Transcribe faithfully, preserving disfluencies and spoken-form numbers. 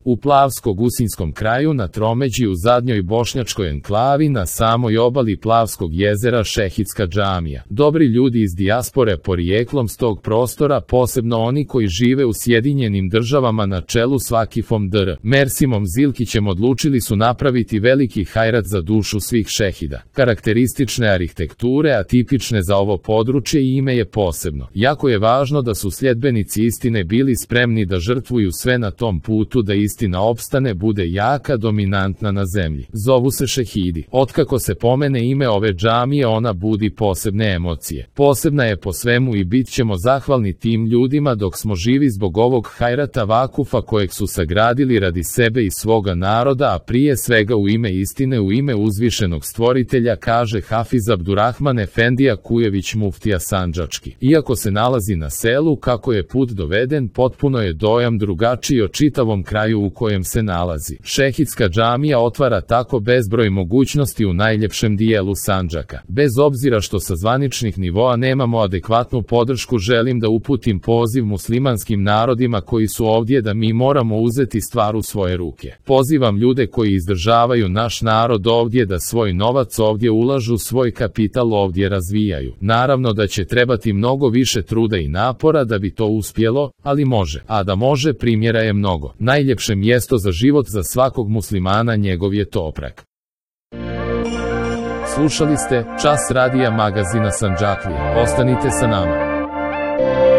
U Plavsko-Gusinskom kraju na tromeđi u zadnjoj bošnjačkoj enklavi na samoj obali Plavskog jezera Šehidska džamija. Dobri ljudi iz dijaspore porijeklom s tog prostora, posebno oni koji žive u Sjedinjenim državama na čelu s Vakifom dr. Mersimom Zilkićem, odlučili su napraviti veliki hajrat za dušu svih šehida. Karakteristične arhitekture, atipične za ovo područje, i ime je posebno. Jako je važno da su sljedbenici istine bili spremni da žrtvuju sve na tom putu da istina opstane, bude jaka, dominantna na zemlji. Zovu se šehidi. Otkako se pomene ime ove džamije, ona budi posebne emocije. Posebna je po svemu i bit ćemo zahvalni tim ljudima dok smo živi zbog ovog hajrata vakufa kojeg su sagradili radi sebe i svoga naroda, a prije svega u ime istine, u ime uzvišenog stvoritelja, kaže Hafiz Abdurrahman Efendija Kujević, muftija sandžački. Iako se nalazi na selu, kako je put doveden, potpuno je dojam drugačiji o čitavom kraju u kojem se nalazi. Šehidska džamija otvara tako bezbroj mogućnosti u najljepšem dijelu Sandžaka. Bez obzira što sa zvaničnih nivoa nemamo adekvatnu podršku, želim da uputim poziv muslimanskim narodima koji su ovdje da mi moramo uzeti stvar u svoje ruke. Pozivam ljude koji izdržavaju naš narod ovdje da svoj novac ovdje ulažu, svoj kapital ovdje razvijaju. Naravno da će trebati mnogo više truda i napora da bi to uspjelo, ali može. A da može, primjera je mnogo. Najljepše mjesto za život za svakog muslimana njegov je Toprak. Slušali ste Čas radija magazina Sandžaklija. Ostanite sa nama.